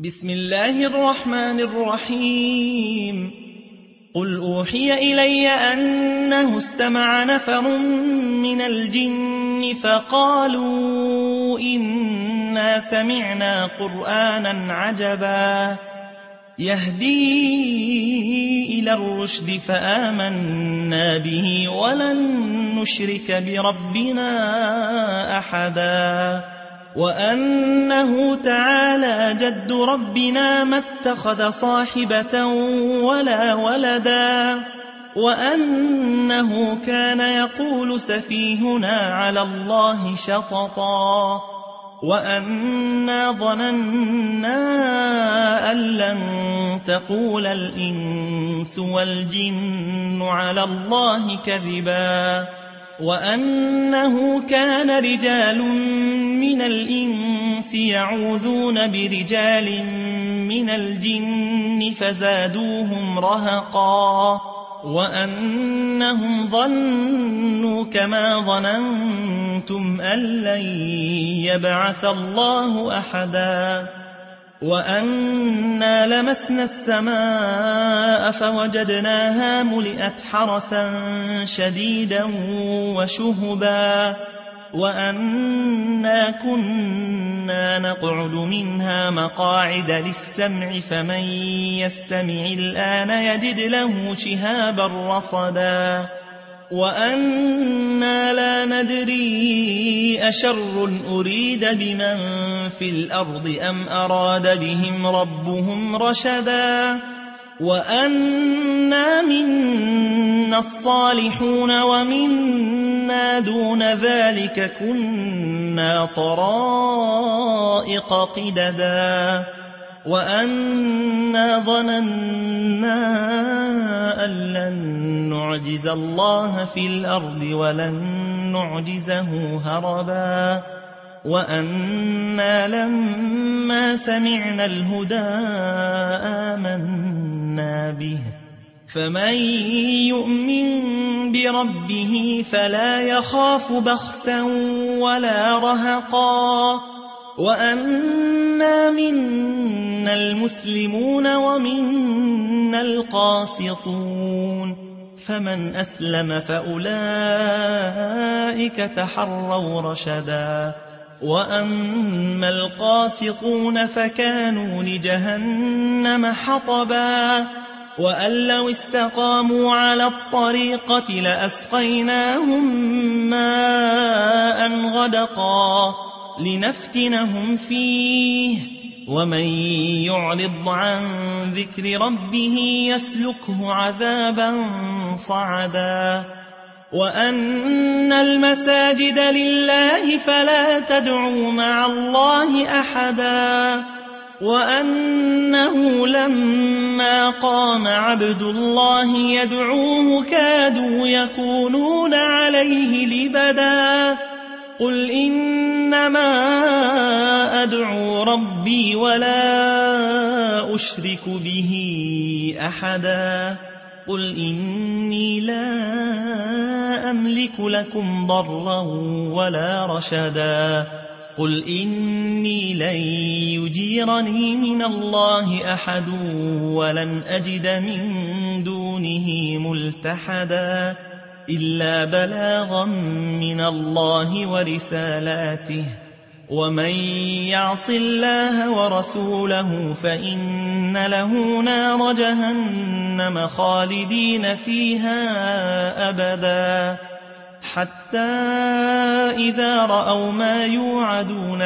بسم الله الرحمن الرحيم. قل أوحي إلي أنه استمع نفر من الجن فقالوا إنا سمعنا قرآنا عجبا يهدي إلى الرشد فآمنا به ولن نشرك بربنا أحدا وأنه تعالى جد ربنا ما اتخذ صاحبة ولا ولدا وأنه كان يقول سفيهنا على الله شططا وأنا ظننا أن لن تقول الإنس والجن على الله كذبا وأنه كان رجال من الإنس يعوذون برجال من الجن فزادوهم رهقا وأنهم ظنوا كما ظننتم أن لن يبعث الله أحدا وأنا لمسنا السماء فوجدناها ملئت حرسا شديدا وشهبا وأنا كنا نقعد منها مقاعد للسمع فمن يستمع الآن يجد له شهابا رصدا وأنا لا ندري أشر أريد بمن في الأرض أم أراد بهم ربهم رشدا وأنا منا الصالحون ومنا دون ذلك كنا طرائق قددا وأنا ظننا أن لن نعجز الله في الأرض ولن نعجزه هربا وأنا لما سمعنا الهدى آمنا به فمن يؤمن بربه فلا يخاف بخسا ولا رهقا وأنا منا المسلمون ومنا القاسطون فمن أسلم فأولئك تحروا رشدا وأما القاسطون فكانوا لجهنم حطبا وأن لو استقاموا على الطريقة لأسقيناهم ماء غدقا لنفتنهم فيه ومن يعرض عن ذكر ربه يسلكه عذابا صعدا وأن المساجد لله فلا تدعوا مع الله أحدا وأنه لما قام عبد الله يدعوه كادوا يكونون عليه لبدا قل إنما أدعو ربي ولا أشرك به أحدا قل إني لا أملك لكم ضرا ولا رشدا قل إني لن يجيرني من الله أحد ولن أجد من دونه ملتحدا إلا بلاغا من الله ورسالاته ومن يعص الله ورسوله فإن له نار جهنم خالدين فيها أبدا حتى إذا رأوا ما يوعدون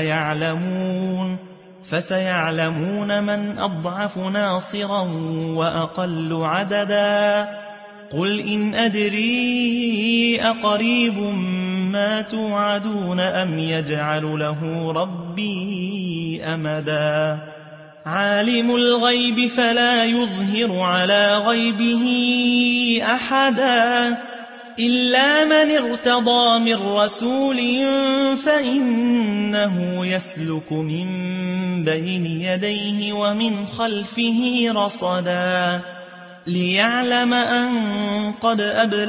فسيعلمون من أضعف ناصرا وأقل عددا قل إن أدري أقريب ما توعدون أم يجعل له ربي أمدا عالم الغيب فلا يظهر على غيبه أحدا إلا من ارتضى من رسول فإنه يسلك من بين يديه ومن خلفه رصدا ليعلم أن قد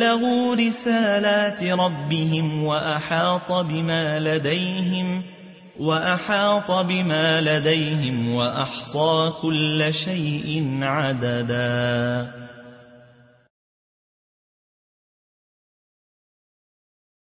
أبلغوا رسالات ربهم وأحاط بما لديهم وأحاط بما لديهم وأحصى كل شيء عددا